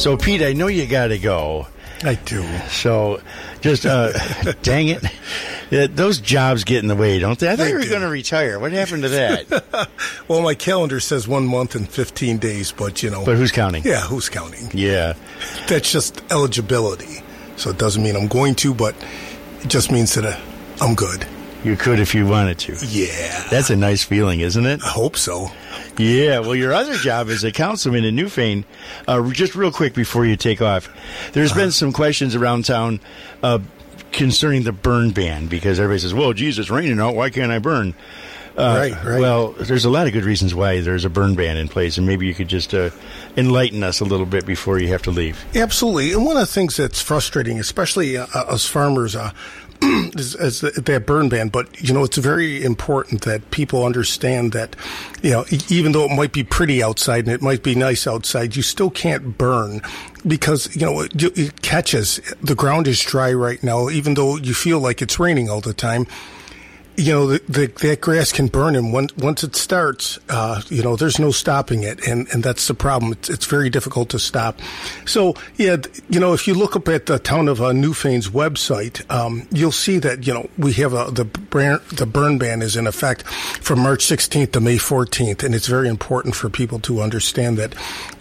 So, Pete, I know you got to go. I do. So, just, dang it. Those jobs get in the way, don't they? I thought you were going to retire. What happened to that? Well, my calendar says 1 month and 15 days, but, But who's counting? Yeah, who's counting? Yeah. That's just eligibility. So it doesn't mean I'm going to, but it just means that I'm good. You could if you wanted to. Yeah. That's a nice feeling, isn't it? I hope so. Yeah, well, your other job as a councilman in Newfane, just real quick before you take off, there's been some questions around town concerning the burn ban, because everybody says, well, geez, it's raining out, why can't I burn? Right. Well, there's a lot of good reasons why there's a burn ban in place, and maybe you could just enlighten us a little bit before you have to leave. Absolutely. And one of the things that's frustrating, especially us farmers, is that burn ban. But, it's very important that people understand that, even though it might be pretty outside and it might be nice outside, you still can't burn because, it catches. The ground is dry right now, even though you feel like it's raining all the time. That grass can burn, and once it starts, there's no stopping it, and that's the problem. It's very difficult to stop. So, if you look up at the town of Newfane's website, you'll see that, we have the burn ban is in effect from March 16th to May 14th, and it's very important for people to understand that,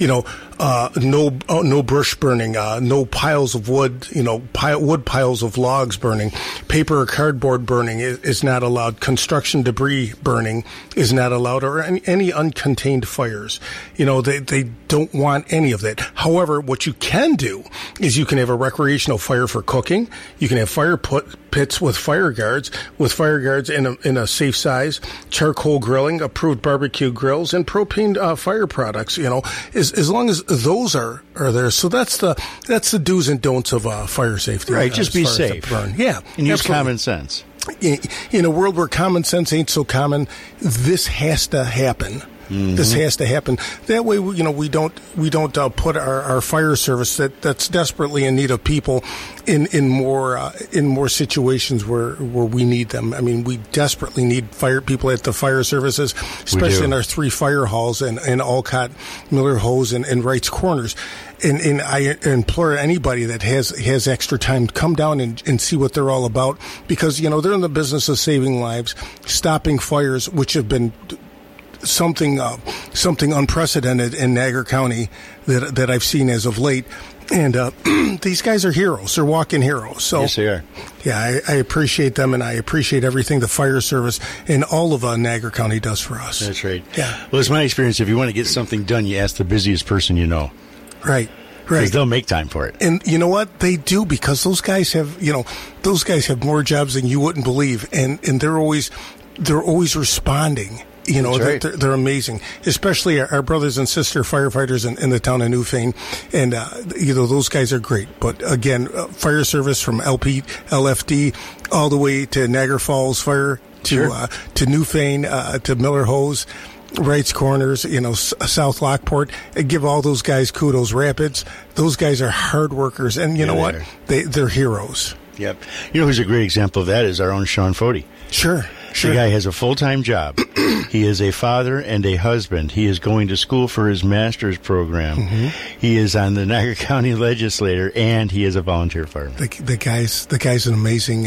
no brush burning, no piles of wood, wood piles of logs burning, paper or cardboard burning is not allowed, construction debris burning is not allowed, or any uncontained fires. They don't want any of that. However, what you can do is you can have a recreational fire for cooking. You can have fire pits with fire guards in a safe size, charcoal grilling, approved barbecue grills, and propane fire products. As long as those are there. So that's the do's and don'ts of fire safety. Right, just be safe. Burn. Yeah, and use absolutely. common sense. In a world where common sense ain't so common, this has to happen. Mm-hmm. This has to happen. That way, we don't put our fire service that's desperately in need of people in more situations where we need them. I mean, we desperately need fire people at the fire services, especially in our 3 fire halls in Alcott, Miller Hose, and Wright's Corners. And I implore anybody that has extra time to come down and see what they're all about, because they're in the business of saving lives, stopping fires, which have been something unprecedented in Niagara County that I've seen as of late. And these guys are heroes. They're walking heroes. So, yes, they are. Yeah, I appreciate them, and I appreciate everything the fire service and all of Niagara County does for us. That's right. Yeah. Well, it's my experience, if you want to get something done, you ask the busiest person you know. Right. Because they'll make time for it. And you know what? They do, because those guys have more jobs than you wouldn't believe. And they're always responding. Right. They're amazing, especially our brothers and sister firefighters in the town of Newfane. And, those guys are great. But again, fire service from LFD all the way to Niagara Falls Fire to Newfane, to Miller Hose, Wright's Corners, South Lockport. I give all those guys kudos. Rapids, those guys are hard workers. And you know what? They're heroes. Yep. Who's a great example of that is our own Sean Fody. Sure. The guy has a full-time job. He is a father and a husband. He is going to school for his master's program. Mm-hmm. He is on the Niagara County Legislature, and he is a volunteer fireman. The guy's an amazing.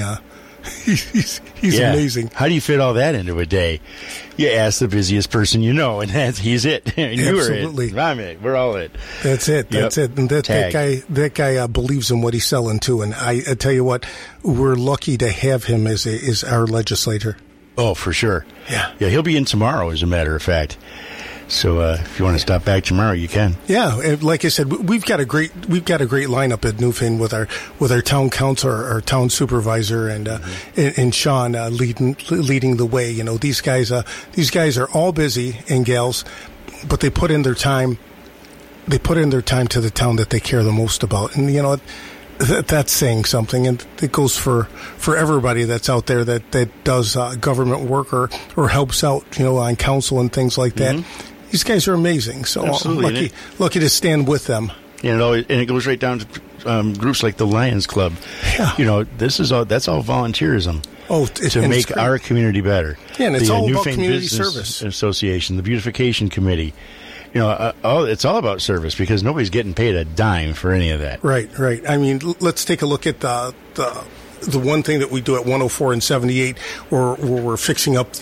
He's amazing. How do you fit all that into a day? You ask the busiest person you know, and he's it. And Absolutely. You are it. I'm it. We're all it. That's it. That's it. And that guy believes in what he's selling too. And I tell you what, we're lucky to have him as our legislator. Oh, for sure. Yeah. Yeah, he'll be in tomorrow, as a matter of fact. So if you want to stop back tomorrow, you can. Yeah, like I said, we've got a great lineup at Newfane with our town council, our town supervisor, and Sean leading the way. These guys are all busy, and gals, but they put in their time. They put in their time to the town that they care the most about, and that's saying something, and it goes for everybody that's out there that does government work or helps out, on council and things like that. Mm-hmm. These guys are amazing. So I'm lucky to stand with them. And it goes right down to groups like the Lions Club. Yeah. That's all volunteerism. Oh, to make our community better. Yeah, and it's all about Newfane community Business service. Association, the Beautification Committee. it's all about service because nobody's getting paid a dime for any of that. Right. I mean, let's take a look at the one thing that we do at 104 and 78, where we're fixing up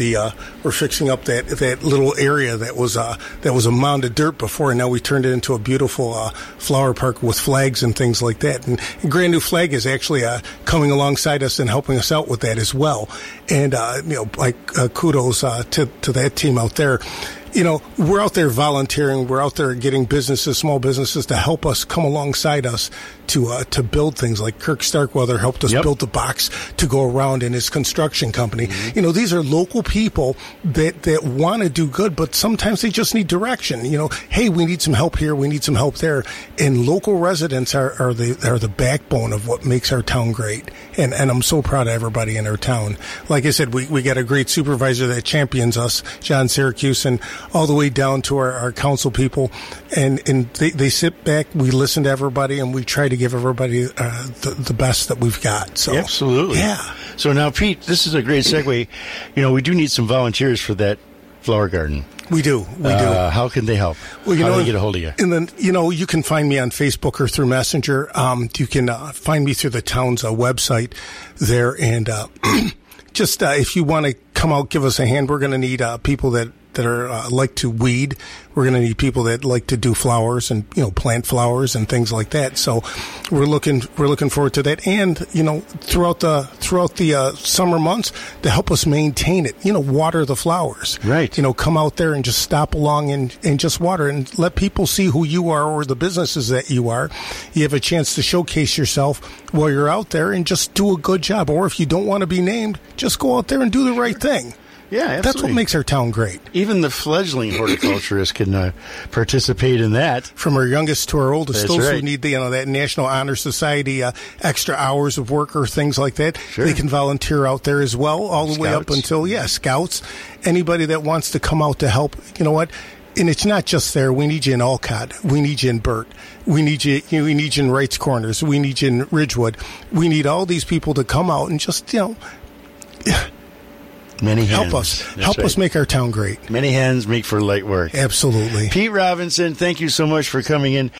that little area that was a mound of dirt before, and now we turned it into a beautiful flower park with flags and things like that. And Grand New Flag is actually coming alongside us and helping us out with that as well. And kudos to that team out there. We're out there volunteering. We're out there getting small businesses to help us, come alongside us to build things like Kirk Starkweather helped us build the box to go around in his construction company. Mm-hmm. These are local people that want to do good, but sometimes they just need direction. Hey, we need some help here. We need some help there. And local residents are the backbone of what makes our town great. And I'm so proud of everybody in our town. Like I said, we got a great supervisor that champions us, John Syracuse, and all the way down to our council people. And they sit back, we listen to everybody, and we try to give everybody the best that we've got. So absolutely. Yeah. So now, Pete, this is a great segue. We do need some volunteers for that flower garden. We do. How can they help? Well, how do they get a hold of you? And then, you can find me on Facebook or through Messenger. You can find me through the town's website there. And just if you want to come out, give us a hand. We're going to need people that are like to weed. We're going to need people that like to do flowers and plant flowers and things like that. So we're looking forward to that. And throughout the summer months to help us maintain it. Water the flowers. Right. Come out there and just stop along and just water and let people see who you are or the businesses that you are. You have a chance to showcase yourself while you're out there and just do a good job. Or if you don't want to be named, just go out there and do the right thing. Yeah, absolutely. That's what makes our town great. Even the fledgling horticulturists can participate in that. From our youngest to our oldest. That's those right. who need that National Honor Society extra hours of work or things like that, sure. They can volunteer out there as well, all the way up until, scouts. Anybody that wants to come out to help, you know what? And it's not just there. We need you in Olcott. We need you in Burt. We need you in Wrights Corners. We need you in Ridgewood. We need all these people to come out and just, many hands. Help us make our town great. Many hands make for light work. Absolutely. Pete Robinson, thank you so much for coming in.